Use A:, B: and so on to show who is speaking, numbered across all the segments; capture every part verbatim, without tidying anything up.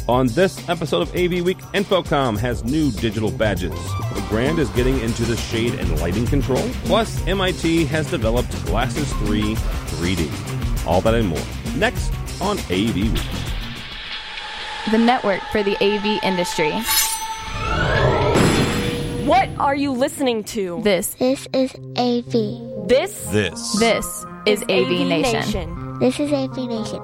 A: On this episode of A V Week, Infocom has new digital badges. Grand is getting into the shade and lighting control. Plus, M I T has developed Glasses three three D. All that and more. Next on A V Week.
B: The network for the A V industry.
C: What are you listening to?
B: This.
D: This is A V.
C: This?
A: This.
B: This is A V Nation.
C: Nation.
D: This is A V Nation.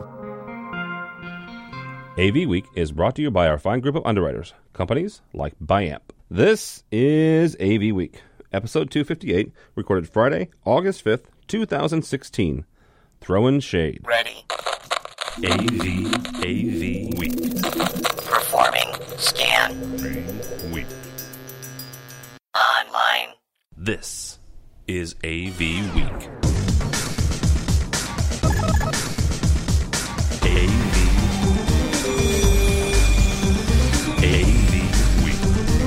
A: A V Week is brought to you by our fine group of underwriters, companies like Biamp. This is A V Week, episode two fifty-eight, recorded Friday, August fifth, twenty sixteen. Throwing shade.
E: Ready.
A: A V, A V Week.
E: Performing scan.
A: A Week.
E: Online.
A: This is A V Week. A V. A V Week.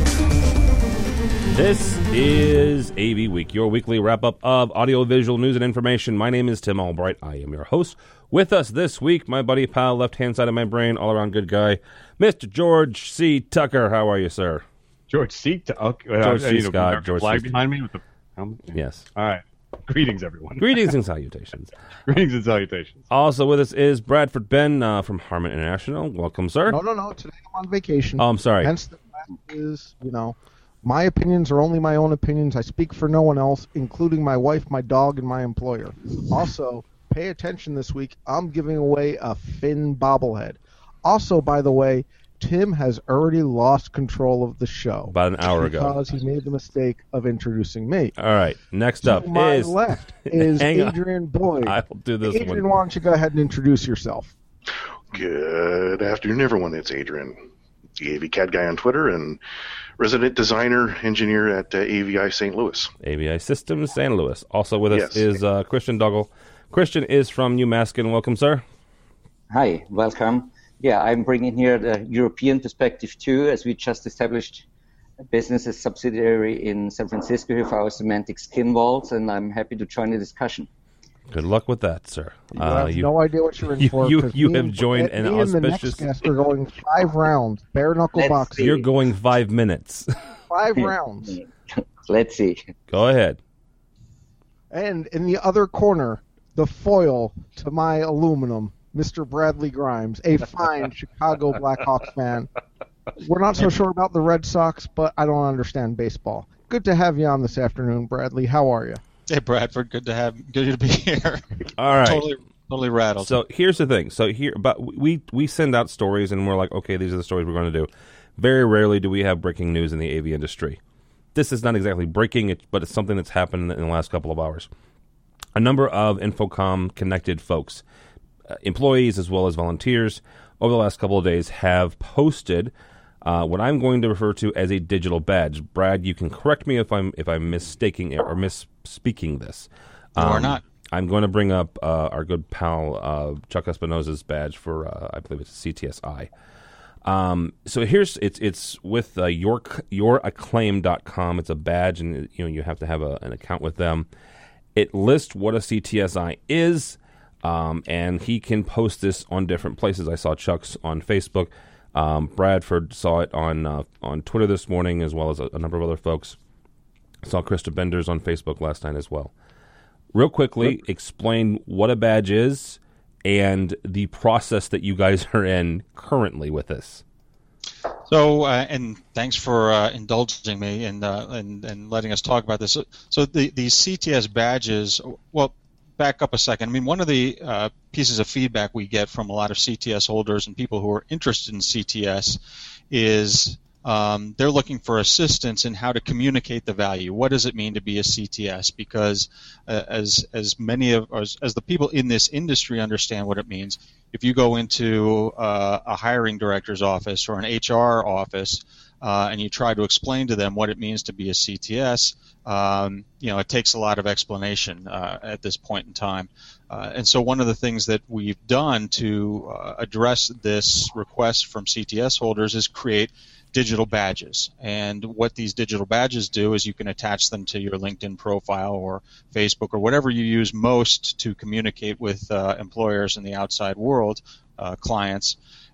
A: This is A V Week, your weekly wrap-up of audiovisual news and information. My name is Tim Albright. I am your host. With us this week, my buddy, pal, left-hand side of my brain, all-around good guy, Mister George C. Tucker. How are you, sir?
F: George C. Okay.
A: George
F: uh,
A: C.
F: you know,
A: Scott. George
F: flag
A: C.
F: behind me with the helmet.
A: Yes.
F: All right. Greetings, everyone.
A: Greetings and salutations.
F: Greetings and salutations.
A: Also with us is Bradford Ben uh, from Harman International. Welcome, sir.
G: No, no, no. Today I'm on vacation.
A: Oh, I'm sorry.
G: Hence the fact is, you know, my opinions are only my own opinions. I speak for no one else, including my wife, my dog, and my employer. Also, pay attention this week. I'm giving away a Finn bobblehead. Also, by the way, Tim has already lost control of the show.
A: About an hour ago.
G: Because he made the mistake of introducing me.
A: All right. Next up
G: to my
A: is...
G: left is
A: Hang on.
G: Adrian Boyd.
A: I will do this
G: Adrian,
A: one.
G: why don't you go ahead and introduce yourself?
H: Good afternoon, everyone. It's Adrian, the A V C A D guy on Twitter and resident designer engineer at uh, A V I Saint Louis.
A: A V I Systems, Saint Louis. Also with us
H: Yes.
A: is uh, Christian Duggle. Christian is from New Maskin. Welcome, sir.
I: Hi, welcome. Yeah, I'm bringing here the European perspective too, as we just established a business as subsidiary in San Francisco here for our semantic skin walls, and I'm happy to join the discussion.
A: Good luck with that, sir.
G: You
A: Uh,
G: have
A: you-
G: no idea what you're in
A: you-
G: for.
A: you-
G: 'cause
A: you
G: me
A: have
G: and-
A: joined
G: me
A: an
G: and the
A: auspicious-
G: next guest are going five rounds, bare knuckle
I: Let's
G: boxing.
I: see.
A: You're going five minutes.
G: Five rounds.
I: Let's see.
A: Go ahead.
G: And in the other corner, the foil to my aluminum, Mister Bradley Grimes, a fine Chicago Blackhawks fan. We're not so sure about the Red Sox, but I don't understand baseball. Good to have you on this afternoon, Bradley. How are you?
J: Hey, Bradford, good to have, good to be here.
A: All right.
J: Totally, totally rattled.
A: So here's the thing. So here, but we we send out stories, and we're like, okay, these are the stories we're going to do. Very rarely do we have breaking news in the A V industry. This is not exactly breaking, it, but it's something that's happened in the last couple of hours. A number of Infocom connected folks, uh, employees as well as volunteers, over the last couple of days have posted uh, what I'm going to refer to as a digital badge. Brad, you can correct me if I'm if I'm mistaking it or misspeaking this.
J: You
A: Um,
J: are not.
A: I'm going to bring up uh, our good pal uh, Chuck Espinosa's badge for uh, I believe it's C T S I. Um, so here's it's it's with uh, your your acclaim dot com. It's a badge, and you know you have to have a, an account with them. It lists what a C T S I is, um, and he can post this on different places. I saw Chuck's on Facebook. Um, Bradford saw it on uh, on Twitter this morning, as well as a, a number of other folks. I saw Krista Benders on Facebook last night as well. Real quickly, explain what a badge is and the process that you guys are in currently with this.
J: So, uh, and thanks for uh, indulging me and, uh, and and letting us talk about this. So, so the these C T S badges. Well, back up a second. I mean, one of the uh, pieces of feedback we get from a lot of C T S holders and people who are interested in C T S is um, they're looking for assistance in how to communicate the value. What does it mean to be a C T S? Because uh, as as many of as, as the people in this industry understand what it means, if you go into uh, a hiring director's office or an H R office uh, and you try to explain to them what it means to be a C T S, um, you know, it takes a lot of explanation uh, at this point in time. Uh, and so one of the things that we've done to uh, address this request from C T S holders is create digital badges. And what these digital badges do is you can attach them to your LinkedIn profile or Facebook or whatever you use most to communicate with uh, employers in the outside world, uh, clients.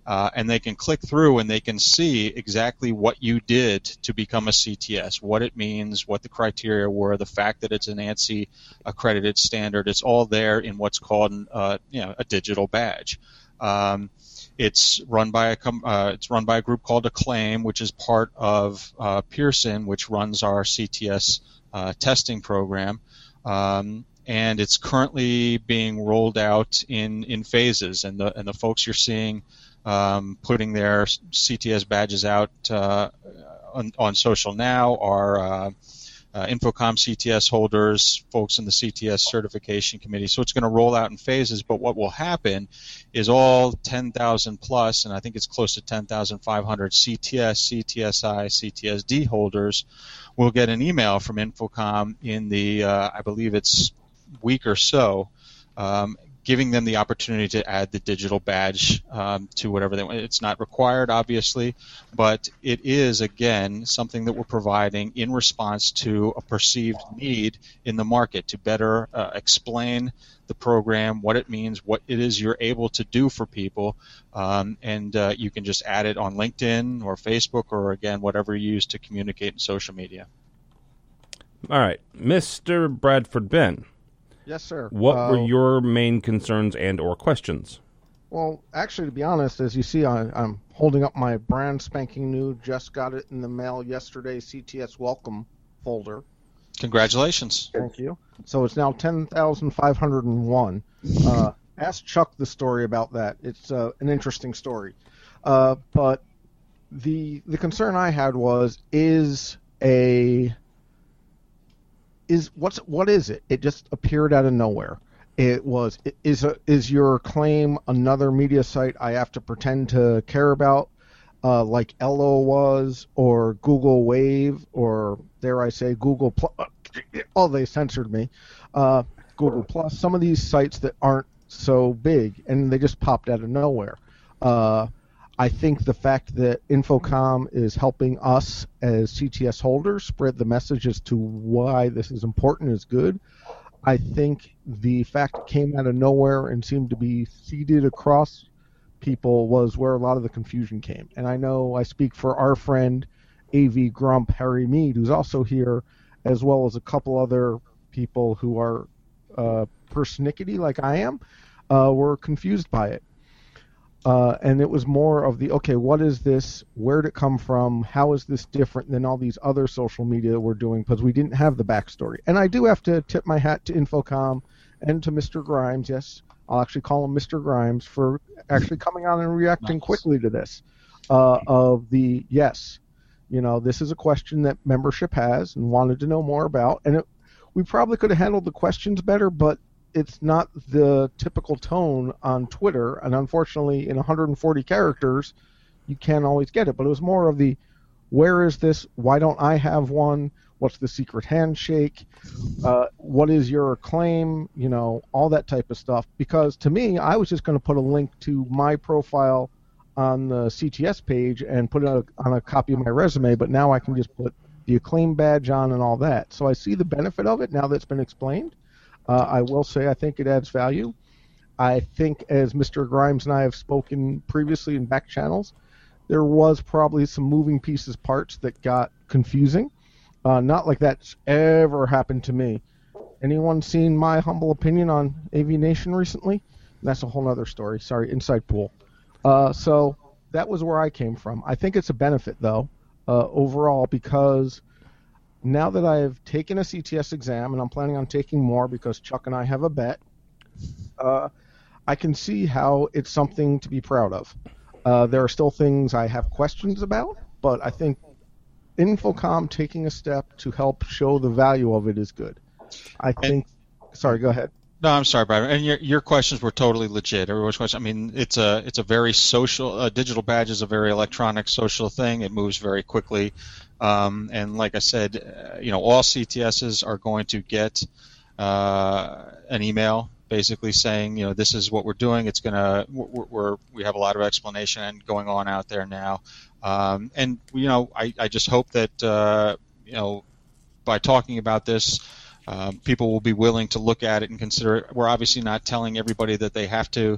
J: Uh, and they can click through and they can see exactly what you did to become a C T S, what it means, what the criteria were, the fact that it's an ANSI accredited standard. It's all there in what's called uh, you know, a digital badge. Um, it's run by a com- uh, it's run by a group called Acclaim, which is part of uh, Pearson, which runs our C T S uh, testing program. Um, and it's currently being rolled out in, in phases, and the and the folks you're seeing Um, putting their C T S badges out uh, on, on social now are uh, uh, Infocom C T S holders, folks in the C T S certification committee. So it's going to roll out in phases, but what will happen is all ten thousand plus, and I think it's close to ten thousand five hundred C T S, C T S I, C T S D holders will get an email from Infocom in the, uh, I believe it's week or so, um, giving them the opportunity to add the digital badge um, to whatever they want. It's not required, obviously, but it is, again, something that we're providing in response to a perceived need in the market to better uh, explain the program, what it means, what it is you're able to do for people, um, and uh, you can just add it on LinkedIn or Facebook or, again, whatever you use to communicate in social media.
A: All right. Mister Bradford Ben.
G: Yes, sir.
A: What
G: uh,
A: were your main concerns and or questions?
G: Well, actually, to be honest, as you see, I, I'm holding up my brand spanking new, just got it in the mail yesterday, C T S Welcome folder.
J: Congratulations.
G: Thank you. So it's now ten thousand five hundred one. Uh, ask Chuck the story about that. It's uh, an interesting story. Uh, but the the concern I had was, is a... Is what's what is it? It just appeared out of nowhere. It was is a, is your claim another media site I have to pretend to care about, uh, like Ello was, or Google Wave, or dare I say Google Plus? Oh, they censored me. Uh, Google Plus. Some of these sites that aren't so big, and they just popped out of nowhere. Uh, I think the fact that Infocom is helping us as C T S holders spread the message as to why this is important is good. I think the fact it came out of nowhere and seemed to be seeded across people was where a lot of the confusion came. And I know I speak for our friend A V Grump, Harry Mead, who's also here, as well as a couple other people who are uh, persnickety like I am, uh, were confused by it. Uh, and it was more of the, okay, what is this? Where did it come from? How is this different than all these other social media we're doing? Because we didn't have the backstory. And I do have to tip my hat to Infocom and to Mister Grimes. Yes, I'll actually call him Mister Grimes for actually coming on and reacting
J: nice.
G: quickly to this. Uh, of the, yes, you know, this is a question that membership has and wanted to know more about. And it, we probably could have handled the questions better, but it's not the typical tone on Twitter, and unfortunately in one hundred forty characters you can't always get it, but it was more of the, where is this, why don't I have one, what's the secret handshake, uh, what is your claim, you know, all that type of stuff. Because to me, I was just going to put a link to my profile on the C T S page and put it on a copy of my resume, but now I can just put the Acclaim badge on and all that. So I see the benefit of it now that it's been explained. Uh, I will say I think it adds value. I think, as Mister Grimes and I have spoken previously in back channels, there was probably some moving pieces parts that got confusing. Uh, not like that's ever happened to me. Anyone seen my humble opinion on A V Nation recently? That's a whole other story. Sorry, Inside Pool. Uh, so that was where I came from. I think it's a benefit, though, uh, overall, because now that I've taken a C T S exam, and I'm planning on taking more because Chuck and I have a bet, uh, I can see how it's something to be proud of. Uh, there are still things I have questions about, but I think Infocom taking a step to help show the value of it is good. I think. And, sorry, go ahead.
J: No, I'm sorry, Brad. And your your questions were totally legit. Everyone's question. I mean, it's a it's a very social. Uh, digital badge is a very electronic social thing. It moves very quickly. Um, and like I said, uh, you know, all C T Ss are going to get uh, an email basically saying, you know, this is what we're doing. It's gonna we're, we're we have a lot of explanation going on out there now. Um, and you know, I, I just hope that uh, you know, by talking about this, um, people will be willing to look at it and consider it. We're obviously not telling everybody that they have to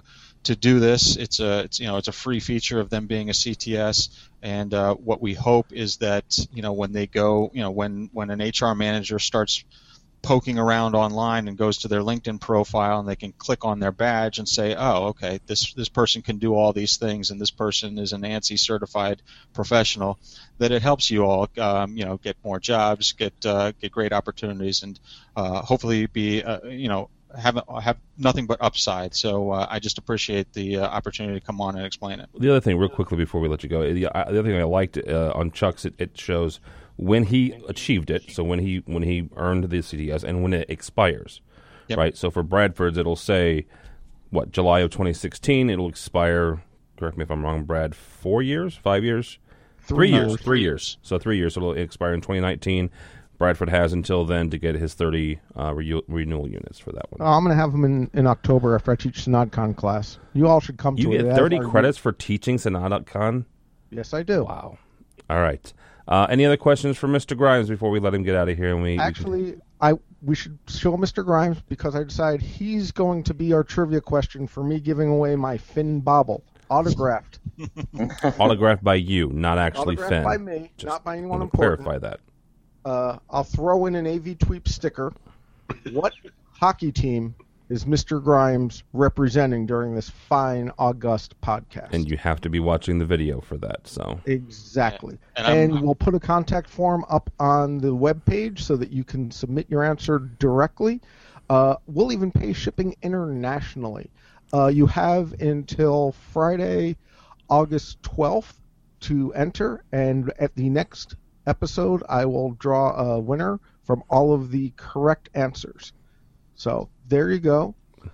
J: to do this. It's a it's you know it's a free feature of them being a C T S, and uh, what we hope is that you know when they go you know when when an H R manager starts poking around online and goes to their LinkedIn profile, and they can click on their badge and say, oh, okay, this this person can do all these things, and this person is an ANSI certified professional, that it helps you all um, you know get more jobs, get uh, get great opportunities, and uh, hopefully be uh, you know have have nothing but upside. So uh, I just appreciate the uh, opportunity to come on and explain it.
A: The other thing, real quickly before we let you go, the, the other thing I liked uh, on Chuck's, it, it shows when he achieved it, so when he when he earned the C T S, and when it expires,
J: yep.
A: right? So for Bradford's, it'll say, what, July of twenty sixteen, it'll expire, correct me if I'm wrong, Brad, four years, five years? Three, three years, years, three years. So three years, so it'll expire in twenty nineteen. Bradford has until then to get his thirty uh, re- renewal units for that one.
G: Oh, I'm going to have them in, in October after I teach SynodCon class. You all should come
A: you
G: to it.
A: You get thirty credits for teaching SynodCon?
G: Yes, I do.
A: Wow. All right. Uh, any other questions for Mister Grimes before we let him get out of here? And we
G: Actually,
A: we can...
G: I we should show Mister Grimes because I decided he's going to be our trivia question for me giving away my Finn Bobble. Autographed.
A: Autographed by you, not actually
G: Autographed
A: Finn.
G: by me,
A: Just
G: not by anyone
A: want to
G: important.
A: clarify that.
G: Uh, I'll throw in an A V Tweep sticker. What hockey team is Mister Grimes representing during this fine, august podcast?
A: And you have to be watching the video for that. So
G: Exactly.
J: And,
G: and,
J: and
G: we'll put a contact form up on the webpage so that you can submit your answer directly. Uh, we'll even pay shipping internationally. Uh, you have until Friday, August twelfth to enter, and at the next episode, I will draw a winner from all of the correct answers. So there you go.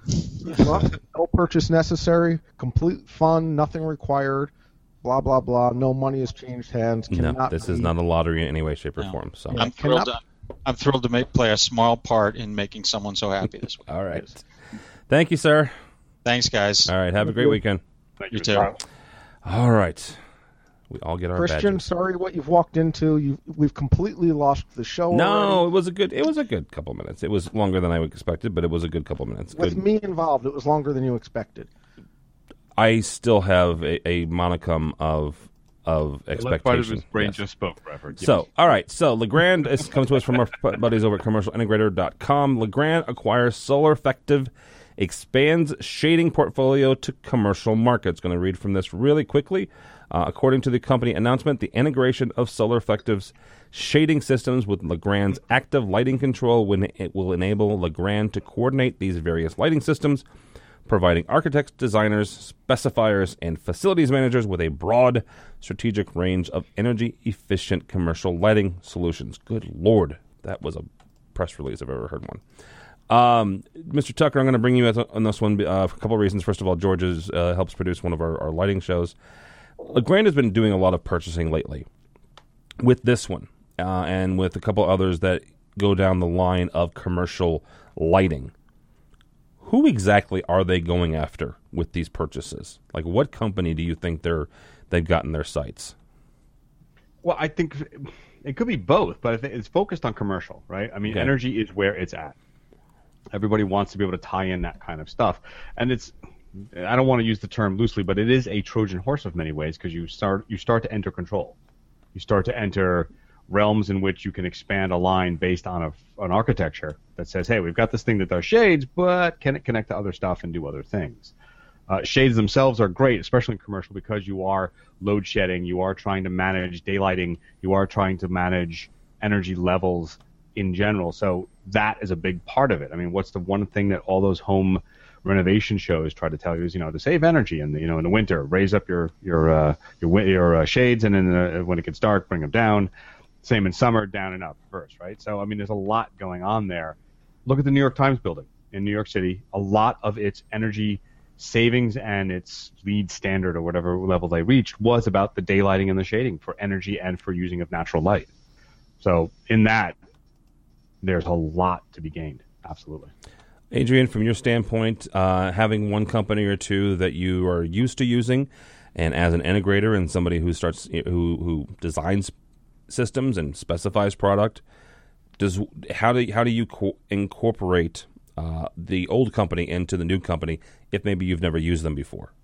G: No purchase necessary. Complete fun. Nothing required. Blah blah blah. No money has changed hands.
A: No,
G: Cannot
A: this
G: be,
A: is not a lottery in any way, shape, or
J: No.
A: form. So
J: I'm thrilled. To, I'm thrilled to make, play a small part in making someone so happy this week.
A: all right. Thank you, sir.
J: Thanks, guys.
A: All right. Have a great weekend.
F: Thank
J: You
F: you,
J: too.
F: Carl.
A: All right. We all get our
G: Christian,
A: badges.
G: sorry what you've walked into. You we've completely lost the show.
A: No,
G: already.
A: it was a good. It was a good couple minutes. It was longer than I expected, but it was a good couple minutes.
G: With
A: Good.
G: me involved, it was longer than you expected.
A: I still have a, a monicum of of
F: The left part of
A: expectation.
F: his brain
A: Yes.
F: just spoke, Bradford. Yes.
A: So, all right. So, Legrand is comes to us from our buddies over at commercial integrator dot com. Legrand acquires Solar Effective, expands shading portfolio to commercial markets. Going to read from this really quickly. Uh, according to the company announcement, the integration of Solar Effective's shading systems with Legrand's active lighting control when it will enable Legrand to coordinate these various lighting systems, providing architects, designers, specifiers, and facilities managers with a broad strategic range of energy-efficient commercial lighting solutions. Good Lord, that was a press release if I've ever heard one. Um, Mister Tucker, I'm going to bring you on this one uh, for a couple of reasons. First of all, George is, uh, helps produce one of our, our lighting shows. Legrand has been doing a lot of purchasing lately with this one uh, and with a couple others that go down the line of commercial lighting. Who exactly are they going after with these purchases? Like, what company do you think they're they've gotten their sights?
F: Well, I think it could be both, but I think it's focused on commercial, right? I mean,
A: Okay.
F: energy is where it's at. Everybody wants to be able to tie in that kind of stuff, and it's. I don't want to use the term loosely, but it is a Trojan horse of many ways because you start you start to enter control. You start to enter realms in which you can expand a line based on a, an architecture that says, hey, we've got this thing that does shades, but can it connect to other stuff and do other things? Uh, shades themselves are great, especially in commercial, because you are load shedding, you are trying to manage daylighting, you are trying to manage energy levels in general. So that is a big part of it. I mean, what's the one thing that all those home renovation shows try to tell you is, you know, to save energy in the, you know, in the winter, raise up your your uh, your your uh, shades, and then uh, when it gets dark, bring them down. Same in summer, down and up first, right? So I mean, there's a lot going on there. Look at the New York Times building in New York City. A lot of its energy savings and its LEED standard or whatever level they reached was about the daylighting and the shading for energy and for using of natural light. So in that, there's a lot to be gained. Absolutely.
A: Adrian, from your standpoint, uh, having one company or two that you are used to using, and as an integrator and somebody who starts who who designs systems and specifies product, does how do how do you co- incorporate uh, uh, the old company into the new company if maybe you've never used them before?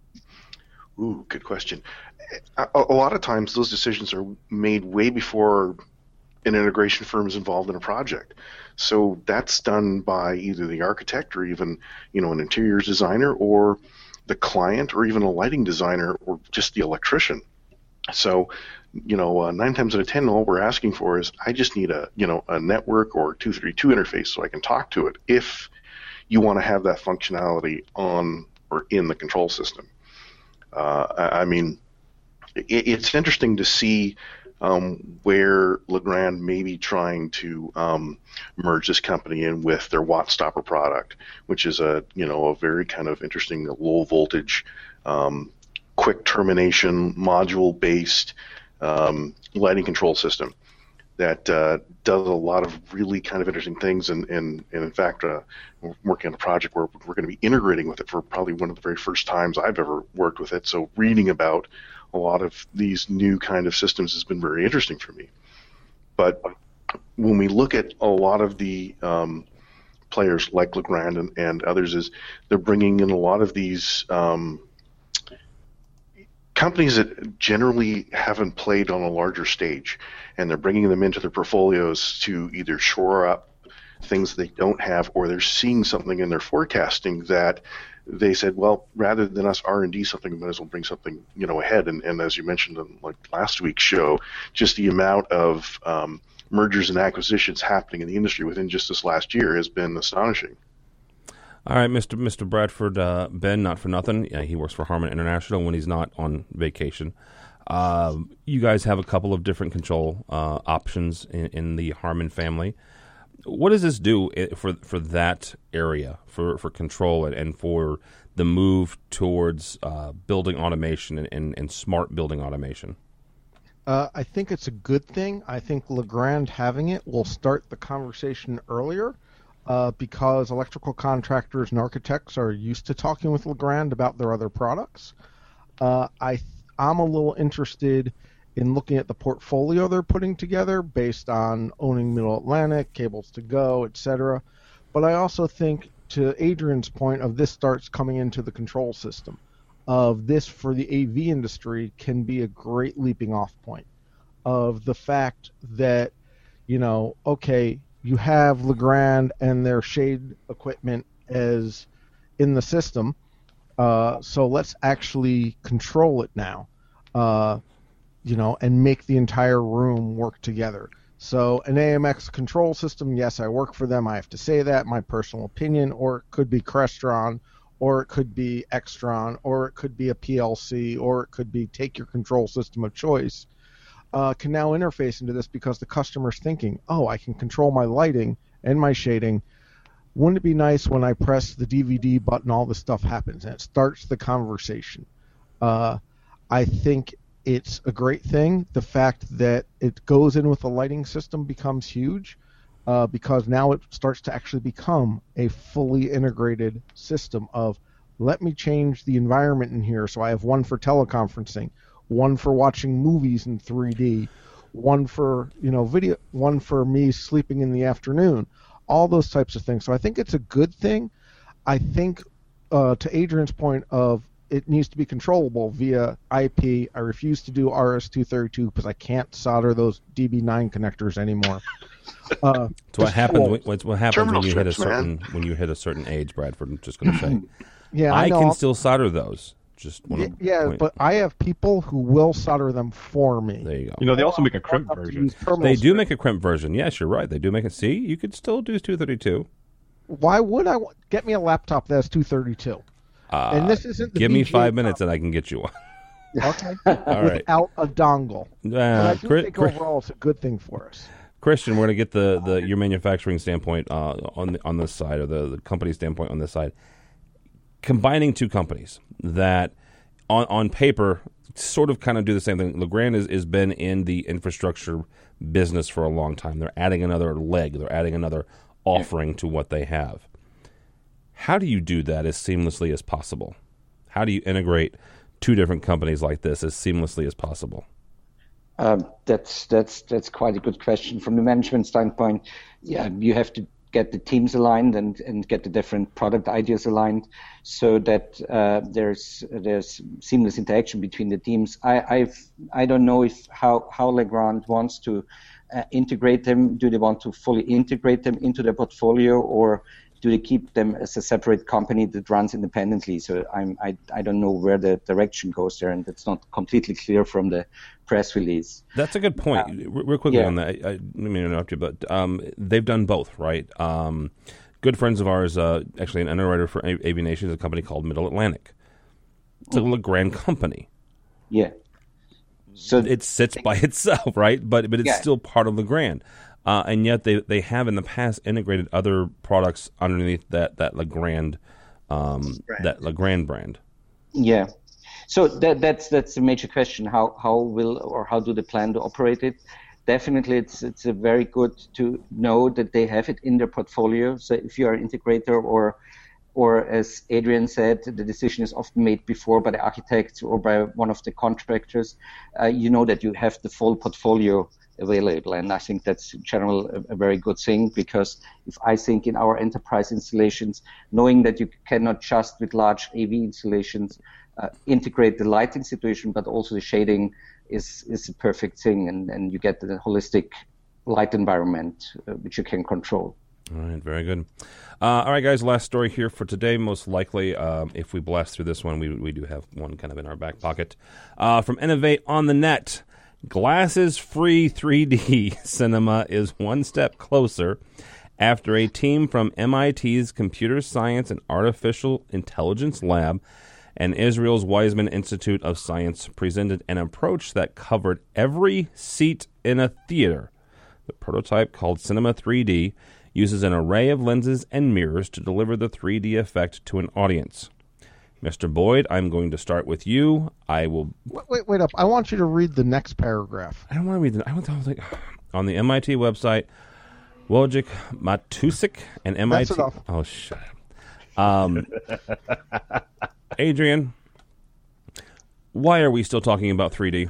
H: Ooh, good question. A, a lot of times those decisions are made way before an integration firm is involved in a project. So that's done by either the architect or even, you know, an interiors designer or the client or even a lighting designer or just the electrician. So, you know, uh, nine times out of ten, all we're asking for is I just need a, you know, a network or two thirty-two interface so I can talk to it if you want to have that functionality on or in the control system. Uh, I, I mean, it, it's interesting to see um, where Legrand may be trying to um, merge this company in with their WattStopper product, which is a, you know, a very kind of interesting low voltage, um, quick termination module based um, lighting control system that uh, does a lot of really kind of interesting things. And, and, and in fact, uh, we're working on a project where we're going to be integrating with it for probably one of the very first times I've ever worked with it. So reading about a lot of these new kind of systems has been very interesting for me. But when we look at a lot of the um, players like Legrand and, and others, is they're bringing in a lot of these um, companies that generally haven't played on a larger stage, and they're bringing them into their portfolios to either shore up things they don't have, or they're seeing something in their forecasting that they said, well, rather than us R and D something, we might as well bring something, you know, ahead. And, and as you mentioned in like last week's show, just the amount of um, mergers and acquisitions happening in the industry within just this last year has been astonishing.
A: All right, Mister Mister Bradford, uh, Ben, not for nothing. Yeah, he works for Harman International when he's not on vacation. Uh, you guys have a couple of different control uh, options in, in the Harman family. What does this do for for that area, for, for control and, and for the move towards uh, building automation and, and, and smart building automation?
G: Uh, I think it's a good thing. I think Legrand having it will start the conversation earlier. Uh, because electrical contractors and architects are used to talking with Legrand about their other products. Uh, I, I'm a little interested in looking at the portfolio they're putting together based on owning Middle Atlantic, Cables to Go, et cetera. But I also think, to Adrian's point, of this starts coming into the control system, of this for the A V industry can be a great leaping off point of the fact that, you know, okay, you have Legrand and their shade equipment as in the system, uh, so let's actually control it now, uh, you know, and make the entire room work together. So an A M X control system, yes, I work for them. I have to say that, my personal opinion, or it could be Crestron, or it could be Extron, or it could be a P L C, or it could be take your control system of choice. Uh, can now interface into this because the customer's thinking, oh, I can control my lighting and my shading. Wouldn't it be nice when I press the D V D button, all this stuff happens, and it starts the conversation? Uh, I think it's a great thing. The fact that it goes in with the lighting system becomes huge uh, because now it starts to actually become a fully integrated system of, let me change the environment in here so I have one for teleconferencing, one for watching movies in three D, one for, you know, video, one for me sleeping in the afternoon, all those types of things. So I think it's a good thing. I think, uh, to Adrian's point of it needs to be controllable via I P. I refuse to do R S two thirty-two because I can't solder those D B nine connectors anymore. Uh,
A: It's what happens. When, it's what happens
H: Terminal
A: when you hit a
H: strips,
A: certain
H: man.
A: when you hit a certain age, Bradford. I'm just going to say,
G: yeah, I,
A: I
G: know.
A: can still solder those. Just
G: Yeah,
A: wanna
G: yeah,
A: point-
G: but I have people who will solder them for me.
A: there you go.
F: You know, they also make a
G: I don't
F: crimp
G: have to
F: version.
G: use terminal
A: They do
G: strips.
A: make a crimp version. Yes, you're right. They do make it. See, you could still do two thirty-two.
G: Why would I wa- get me a laptop that has two thirty-two?
A: Uh,
G: And this isn't the
A: give me
G: V G A
A: five minutes and I can get you one.
G: Okay.
A: All right.
G: Without a dongle. But I
A: Uh,
G: do
A: Chris,
G: think
A: Chris-
G: overall it's a good thing for us.
A: Christian, we're going to get the, the your manufacturing standpoint uh, on the, on this side, or the, the company standpoint on this side. Combining two companies that, on on paper, sort of kind of do the same thing. Legrand has is been in the infrastructure business for a long time. They're adding another leg. They're adding another offering to what they have. How do you do that as seamlessly as possible? How do you integrate two different companies like this as seamlessly as possible?
I: Um, that's that's that's quite a good question from the management standpoint. Yeah, you have to get the teams aligned and, and get the different product ideas aligned, so that uh, there's there's seamless interaction between the teams. I I've I don't know if how how Legrand wants to uh, integrate them. Do they want to fully integrate them into their portfolio, or do they keep them as a separate company that runs independently? So I'm I I don't know where the direction goes there, and it's not completely clear from the press release.
A: That's a good point. Uh, Real quickly
I: yeah.
A: on that, I, I didn't mean to interrupt you, but um, they've done both, right? Um, good friends of ours, uh, actually an underwriter for A V Nation, is a company called Middle Atlantic. It's mm-hmm. a Legrand company.
I: Yeah. So
A: it sits by itself, right? But but it's
I: yeah.
A: still part of Legrand. Uh, and yet they, they have in the past integrated other products underneath that that Legrand um, that Legrand brand.
I: Yeah. So that, that's that's a major question. How how will or how do they plan to operate it? Definitely, it's it's a very good to know that they have it in their portfolio. So if you are an integrator, or or as Adrian said, the decision is often made before by the architects or by one of the contractors. Uh, you know that you have the full portfolio available, and I think that's in general a, a very good thing, because if I think in our enterprise installations, knowing that you cannot just with large A V installations Uh, integrate the lighting situation, but also the shading is is a perfect thing, and, and you get the holistic light environment uh, which you can control.
A: All right, very good. Uh, all right, guys, last story here for today. Most likely, um, if we blast through this one, we we do have one kind of in our back pocket. Uh, from Innovate on the Net, glasses-free three D cinema is one step closer after a team from M I T's Computer Science and Artificial Intelligence Lab and Israel's Weizmann Institute of Science presented an approach that covered every seat in a theater. The prototype, called Cinema three D, uses an array of lenses and mirrors to deliver the three D effect to an audience. Mister Boyd, I'm going to start with you. I will...
G: Wait, wait, wait up. I want you to read the next paragraph.
A: I don't want to read the... I want to think... On the M I T website, Wojciech Matusik and M I T...
G: That's enough.
A: Oh, shut up. Um... Adrian, why are we still talking about three D?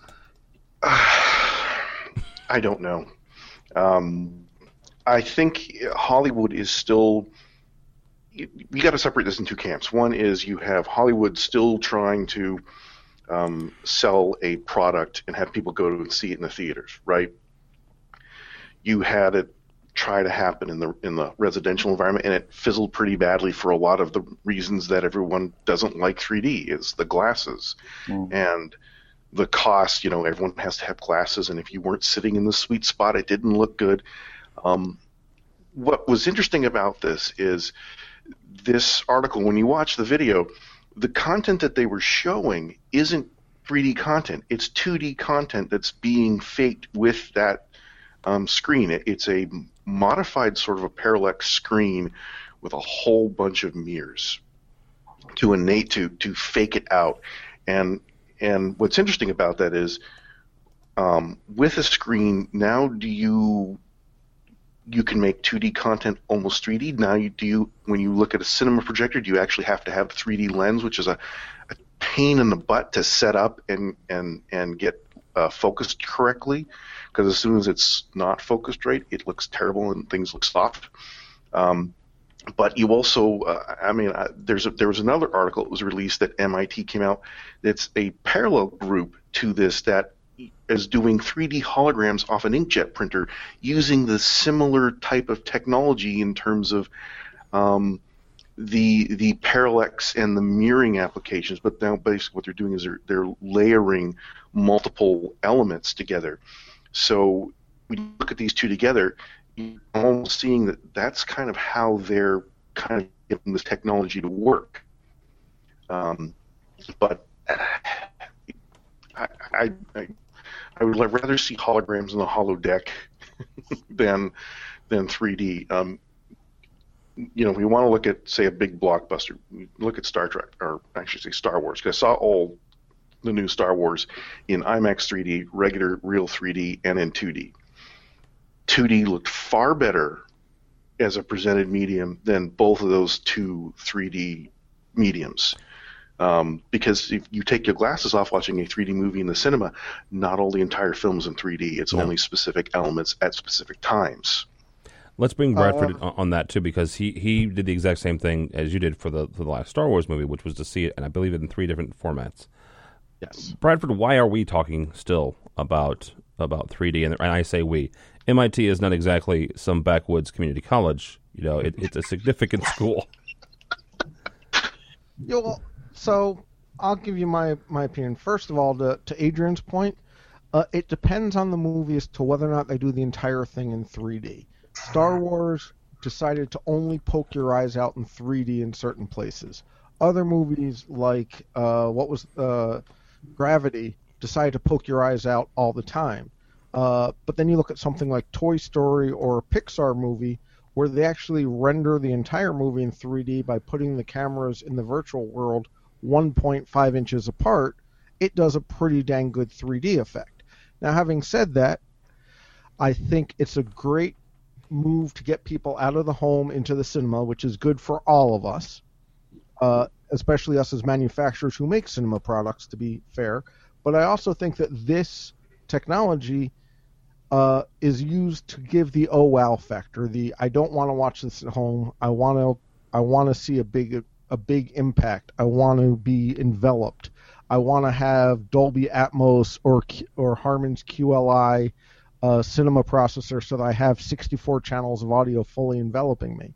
H: I don't know. Um, I think Hollywood is still... You got to separate this in two camps. One is you have Hollywood still trying to um, sell a product and have people go to and see it in the theaters, right? You had it try to happen in the in the residential environment, and it fizzled pretty badly for a lot of the reasons that everyone doesn't like three D, is the glasses mm. and the cost. You know, everyone has to have glasses, and if you weren't sitting in the sweet spot, it didn't look good. Um, what was interesting about this is this article, when you watch the video, the content that they were showing isn't three D content. It's two D content that's being faked with that um, screen. It, it's a modified sort of a parallax screen with a whole bunch of mirrors to innate to to fake it out. And and what's interesting about that is um, with a screen now, do you you can make two D content almost three D. Now you do you when you look at a cinema projector, do you actually have to have the three D lens, which is a, a pain in the butt to set up and and and get uh, focused correctly, because as soon as it's not focused right, it looks terrible and things look soft. Um, but you also, uh, I mean, uh, there's a, there was another article that was released that M I T came out. It's a parallel group to this that is doing three D holograms off an inkjet printer using the similar type of technology in terms of um, the the parallax and the mirroring applications. But now basically what they're doing is they're, they're layering multiple elements together. So when you look at these two together, you're almost seeing that that's kind of how they're kind of getting this technology to work. Um, but I, I, I I would rather see holograms in the holodeck than than three D. Um, you know, if we want to look at, say, a big blockbuster, look at Star Trek, or actually say Star Wars, because I saw all the new Star Wars in IMAX three D, regular, real three D, and in two D. two D looked far better as a presented medium than both of those two three D mediums. Um, because if you take your glasses off watching a three D movie in the cinema, not all the entire film's in three D. It's no. only specific elements at specific times.
A: Let's bring Bradford uh, on that too, because he, he did the exact same thing as you did for the for the last Star Wars movie, which was to see it, and I believe it in three different formats.
G: Yes,
A: Bradford, why are we talking still about about three D? And I say we. M I T is not exactly some backwoods community college. You know, it, it's a significant school.
G: Yeah, well, so I'll give you my, my opinion. First of all, to, to Adrian's point, uh, it depends on the movie as to whether or not they do the entire thing in three D. Star Wars decided to only poke your eyes out in three D in certain places. Other movies, like uh, what was uh, Gravity, decided to poke your eyes out all the time. Uh, but then you look at something like Toy Story or a Pixar movie, where they actually render the entire movie in three D by putting the cameras in the virtual world one point five inches apart. It does a pretty dang good three D effect. Now, having said that, I think it's a great move to get people out of the home into the cinema, which is good for all of us, uh, especially us as manufacturers who make cinema products, to be fair. But I also think that this technology uh, is used to give the oh wow factor. The I don't want to watch this at home. I want to I want to see a big a big impact. I want to be enveloped. I want to have Dolby Atmos or or Harman's Q L I uh, cinema processor so that I have sixty-four channels of audio fully enveloping me.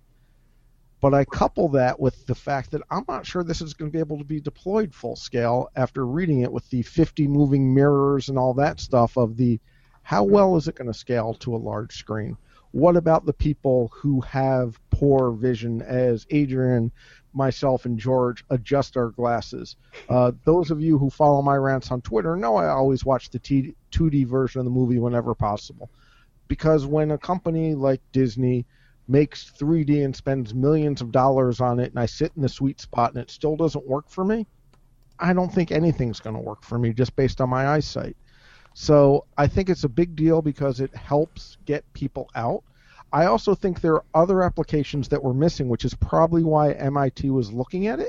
G: But I couple that with the fact that I'm not sure this is going to be able to be deployed full scale after reading it with the fifty moving mirrors and all that stuff of the how well is it going to scale to a large screen? What about the people who have poor vision, as Adrian, myself, and George adjust our glasses? Uh, those of you who follow my rants on Twitter know I always watch the T- two D version of the movie whenever possible. Because when a company like Disney makes three D and spends millions of dollars on it, and I sit in the sweet spot and it still doesn't work for me, I don't think anything's going to work for me just based on my eyesight. So I think it's a big deal because it helps get people out. I also think there are other applications that we're missing, which is probably why M I T was looking at it.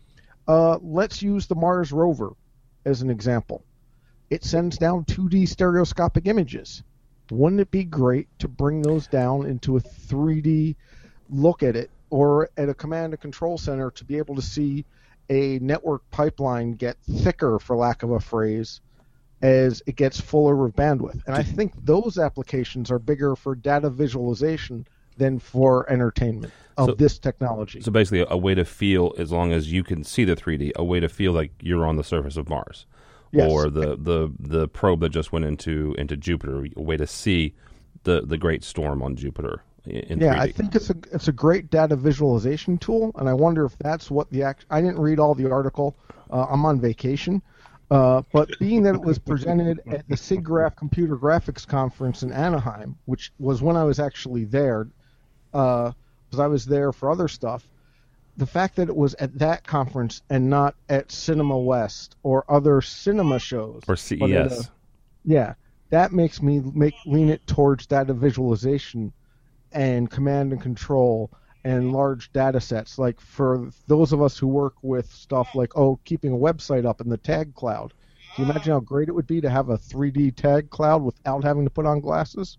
G: Uh, let's use the Mars rover as an example. It sends down two D stereoscopic images. Wouldn't it be great to bring those down into a three D look at it, or at a command and control center to be able to see a network pipeline get thicker, for lack of a phrase, as it gets fuller of bandwidth? And I think those applications are bigger for data visualization than for entertainment of
A: so,
G: this technology.
A: So basically a, a way to feel, as long as you can see the three D, a way to feel like you're on the surface of Mars.
G: Yes.
A: Or the, the, the probe that just went into into Jupiter, a way to see the, the great storm on Jupiter in
G: yeah,
A: three D.
G: I think it's a it's a great data visualization tool, and I wonder if that's what the act. I didn't read all the article. Uh, I'm on vacation, uh, but being that it was presented at the SIGGRAPH Computer Graphics Conference in Anaheim, which was when I was actually there, because uh, I was there for other stuff. The fact that it was at that conference and not at Cinema West or other cinema shows.
A: Or C E S.
G: A, yeah, that makes me make lean it towards data visualization and command and control and large data sets. Like for those of us who work with stuff like, oh, keeping a website up in the tag cloud. Can you imagine how great it would be to have a three D tag cloud without having to put on glasses?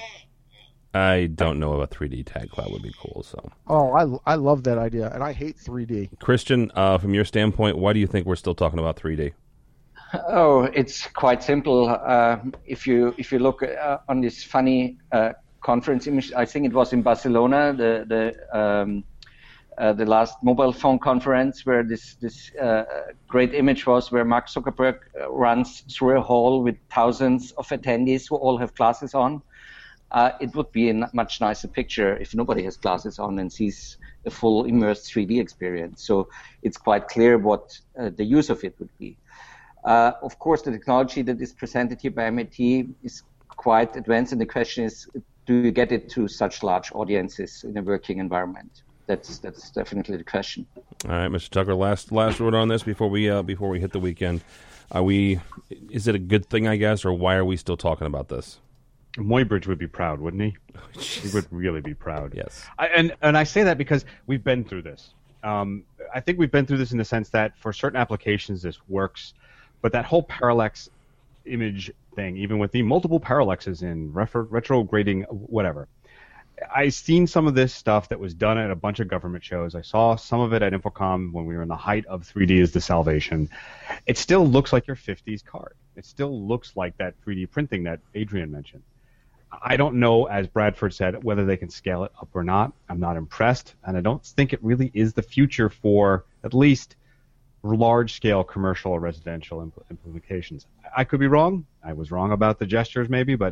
A: I don't know if a three D tag cloud would be cool. So.
G: Oh, I, I love that idea, and I hate three D.
A: Christian, uh, from your standpoint, why do you think we're still talking about three D?
I: Oh, it's quite simple. Uh, if you if you look uh, on this funny uh, conference image, I think it was in Barcelona, the the um, uh, the last mobile phone conference, where this this uh, great image was, where Mark Zuckerberg runs through a hall with thousands of attendees who all have glasses on. Uh, it would be a much nicer picture if nobody has glasses on and sees a full immersed three D experience. So it's quite clear what uh, the use of it would be. Uh, of course, the technology that is presented here by M I T is quite advanced, and the question is, do you get it to such large audiences in a working environment? That's that's definitely the question.
A: All right, Mister Tucker, last last word on this before we uh, before we hit the weekend. Are we? Is it a good thing, I guess, or why are we still talking about this?
F: Muybridge would be proud, wouldn't he? He would really be proud.
A: Yes.
F: I, and and I say that because we've been through this. Um, I think we've been through this in the sense that for certain applications this works, but that whole parallax image thing, even with the multiple parallaxes in retro, retrograding, whatever, I've seen some of this stuff that was done at a bunch of government shows. I saw some of it at Infocom when we were in the height of three D is the salvation. It still looks like your fifties card. It still looks like that three D printing that Adrian mentioned. I don't know, as Bradford said, whether they can scale it up or not. I'm not impressed, and I don't think it really is the future for at least large-scale commercial or residential impl- implementations. I could be wrong. I was wrong about the gestures, maybe, but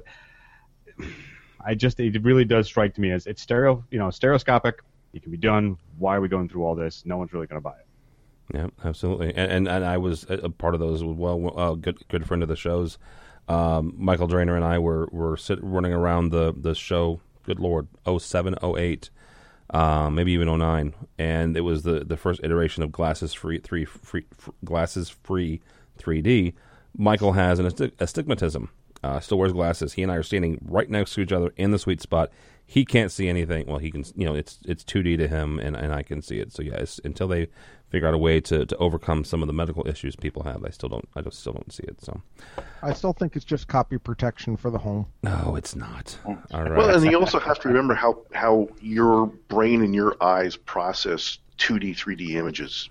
F: I just it really does strike to me as it's stereo, you know, stereoscopic. It can be done. Why are we going through all this? No one's really going to buy it.
A: Yeah, absolutely. And and, and I was a part of those as well. Uh, good good friend of the shows, um, Michael Drainer and I were were sit, running around the the show. Good Lord, oh seven, oh eight, um, maybe even oh nine, and it was the, the first iteration of glasses free three free f- glasses free three D. Michael has an asti- astigmatism. Uh, still wears glasses. He and I are standing right next to each other in the sweet spot. He can't see anything. Well, he can. You know, it's it's two D to him, and, and I can see it. So yeah, it's, until they figure out a way to, to overcome some of the medical issues people have, I still don't. I just still don't see it. So
G: I still think it's just copy protection for the home.
A: No, it's not. All right.
H: Well, and you also have to remember how how your brain and your eyes process two D, three D images,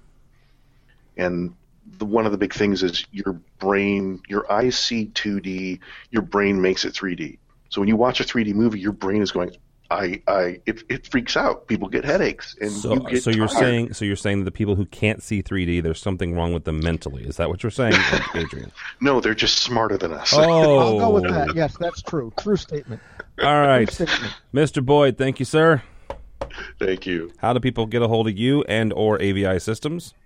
H: and the, one of the big things is your brain, your eyes see two D, your brain makes it three D. So when you watch a three D movie, your brain is going, I, I, it, it freaks out. People get headaches, and
A: so,
H: you get
A: so you're
H: tired.
A: saying, so you're saying that the people who can't see three D, there's something wrong with them mentally. Is that what you're saying, Adrian?
H: No, they're just smarter than us.
A: Oh,
G: I'll go with that. Yes, that's true. True statement.
A: All right,
G: True statement.
A: Mister Boyd, thank you, sir.
H: Thank you.
A: How do people get a hold of you and or A V I Systems?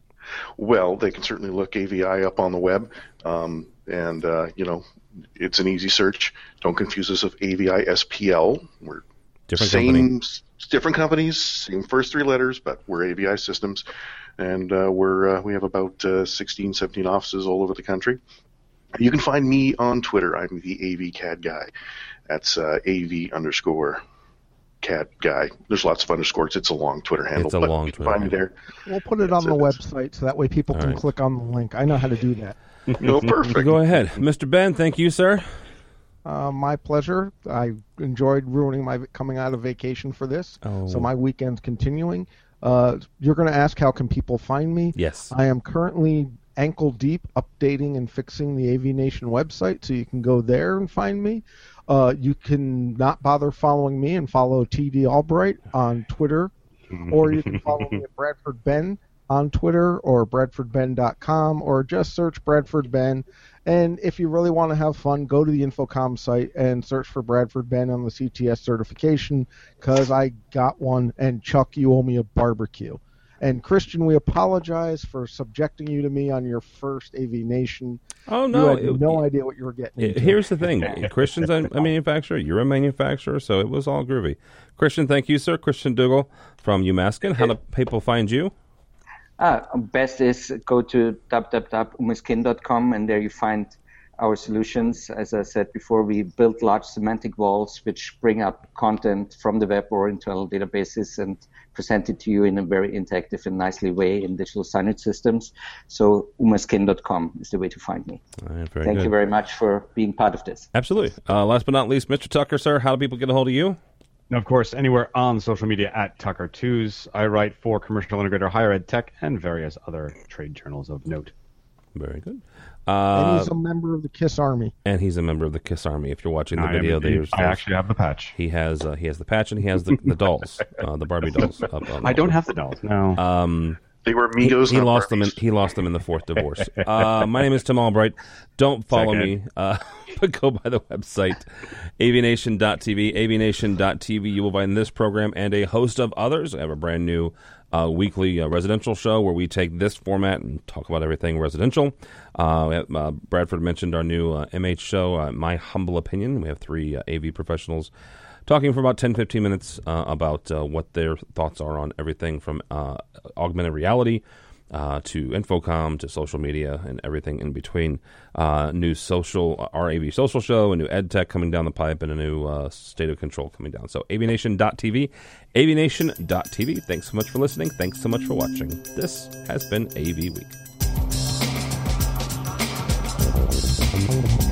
H: Well, they can certainly look A V I up on the web, um, and uh, you know, it's an easy search. Don't confuse us with A V I S P L. We're
A: different
H: same,
A: company.
H: different companies, same first three letters, but we're A V I Systems, and uh, we're uh, we have about uh, sixteen, seventeen offices all over the country. You can find me on Twitter. I'm the A V C A D guy. That's uh, A V underscore C A D guy. There's lots of underscores. It's a long Twitter handle.
A: It's a
H: but
A: long
H: you can
A: Twitter
H: find me there.
G: We'll put it on the website so that way people
A: All
G: can
A: right.
G: click on the link. I know how to do that.
H: No, perfect.
A: Go ahead, Mister Ben. Thank you, sir.
G: Uh, my pleasure. I enjoyed ruining my coming out of vacation for this,
A: Oh.
G: so my weekend's continuing. Uh, you're going to ask how can people find me?
A: Yes.
G: I am currently ankle deep updating and fixing the A V Nation website, so you can go there and find me. Uh, you can not bother following me and follow T D Albright on Twitter, or you can follow me at Bradford Ben on Twitter or bradford ben dot com, or just search Bradford Ben. And if you really want to have fun, go to the Infocom site and search for Bradford Ben on the C T S certification, because I got one, and Chuck, you owe me a barbecue. And Christian, we apologize for subjecting you to me on your first A V Nation.
A: Oh, no.
G: You had no idea what you were getting into.
A: Here's the thing. Christian's a, a manufacturer. You're a manufacturer, so it was all groovy. Christian, thank you, sir. Christian Dougal from UMasskin. How do people find you?
I: Ah, best is go to w w w dot umaskin dot com, and there you find our solutions. As I said before, we build large semantic walls which bring up content from the web or internal databases and present it to you in a very interactive and nicely way in digital signage systems. So umaskin dot com is the way to find me.
A: All right, very
I: Thank
A: good.
I: you very much for being part of this.
A: Absolutely. Uh, last but not least, Mister Tucker, sir, how do people get a hold of you?
F: And of course, anywhere on social media at Tucker Twos. I write for Commercial Integrator, Higher Ed Tech, and various other trade journals of note.
A: Very good.
G: And
A: Uh,
G: he's a member of the KISS Army.
A: and he's a member of the KISS Army. If you're watching the
F: I am
A: video,
F: indeed.
A: there's,
F: I actually have the patch.
A: he has uh, he has the patch and he has the, the dolls, uh, the Barbie dolls. Up on
F: I don't have the dolls. No.
A: Um,
H: They were
A: he,
H: Migos.
A: he
H: not
A: lost them. In,
H: Barbies.
A: he lost them in the fourth divorce. Uh, my name is Tim Albright. Don't follow
F: Second.
A: me, uh, but go by the website a v nation dot t v. a v nation dot t v. You will find this program and a host of others. I have a brand new uh, weekly uh, residential show where we take this format and talk about everything residential. Uh, uh, Bradford mentioned our new uh, M H show, uh, My Humble Opinion. We have three uh, A V professionals talking for about ten, fifteen minutes uh, about uh, what their thoughts are on everything from uh, augmented reality uh, to Infocom to social media and everything in between. Uh, new social, our A V social show, a new ed tech coming down the pipe, and a new uh, state of control coming down. So a v nation dot t v, a v nation dot t v. Thanks so much for listening. Thanks so much for watching. This has been A V Week.